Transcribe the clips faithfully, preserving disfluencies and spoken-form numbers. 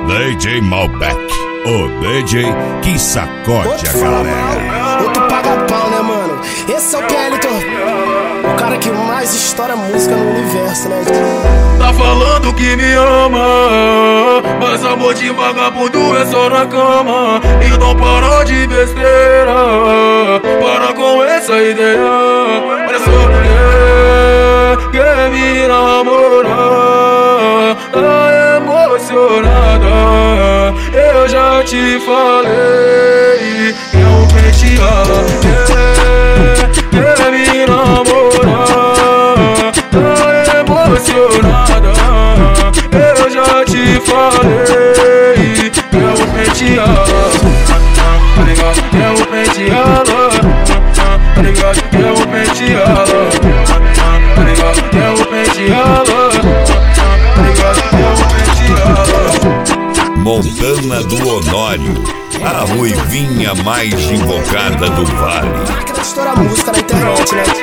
D J Malbec, o D J que sacode outro a galera. Mal, outro paga pau, né, mano? Esse é o P L, o cara que mais estoura música no universo, né? Tá falando que me ama, mas amor de vagabundo é só na cama. Então para de besteira, para com essa ideia. Parece que quer me namorar, tá emocionada. Eu já te falei que é um penteado. Quer, quer me namorar, tá emocionada. Eu já te falei que é um penteado. Tá ligado que é um penteado. Tá ligado que é um penteado. Tá ligado que é um penteado. Tá ligado que é um penteado. Montana do Honório, a ruivinha mais invocada do vale. Máquina de estourar música na internet, né?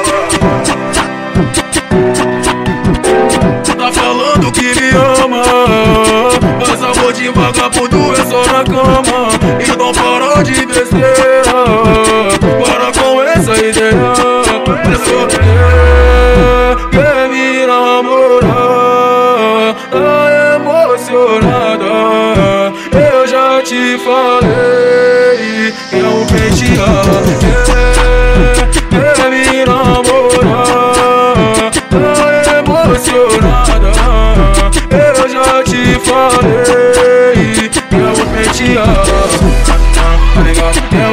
Tá falando que me ama, mas amor de vagabundo é só na cama. Então para de besteira, para com essa ideia. Parece que quer me namorar, tá emocionada. Eu já te falei que é um penteado. Quer, quer me namorar, tá emocionada. Eu já te falei que é um penteado. Tá ligado que é